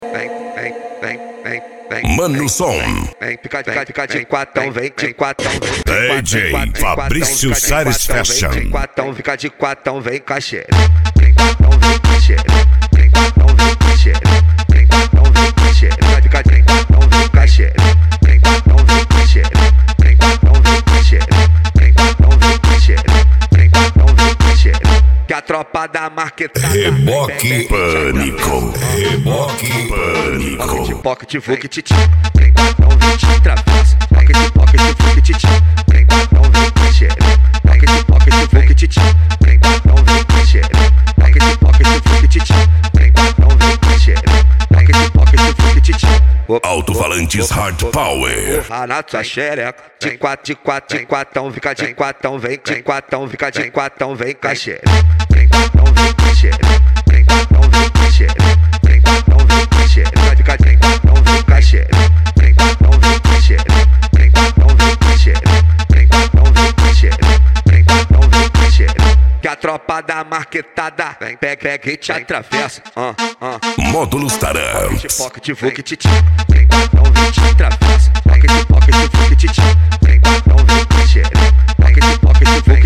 Mano Som. Fica de quatão, vem de quatão. DJ Fabrício Sares Fashion. Fica de quatão, vem com a xereca. Vem quatão, vem com a xereca. Vem quatão, vem com a xereca. Vem quatão, vem com a xereca. Fica de quatão, vem com a xereca. Vem quatão, vem com a xereca. Vem quatão, vem com a xereca. Vem quatão, vem com a xereca. Vem quatão, vem com a xereca. Que a tropa da marquetada. Reboque Pânico. Reboque Pânico. Pocket, Vuk, Titi. Vem quatão, vem te travessa. Pocket, Vuk, Titi. Vem quatão, vem com a xereca. Pocket, Vuk, Titi. Vem quatão, vem com a xereca. Pocket, Vuk, Titi. Vem quatão, vem com a xereca. Pocket, Vuk, Titi. Alto-falantes Hard Power. Na tua xereca. De quatão, fica de quatão, vem de quatão, fica de quatão, vem com a xereca. Vem quatão, vem com a xereca. Vem quatão, vem com a xereca. Vem quatão, vem com a xereca. Fica de quatão, vem com a xereca. Vem quatão, vem com a xereca. Vem quatão, vem com a xereca. Vem quatão, vem com a xereca. Vem quatão, vem com a xereca. Que a tropa da marquetada vem, pega e te atravessa. Módulos Tarantes. Pocket, Vuk, Titi. Vem quatão, vem te atravessa. Pocket, Vuk, Titi. Vem quatão, vem com a xereca. Pocket, Vuk,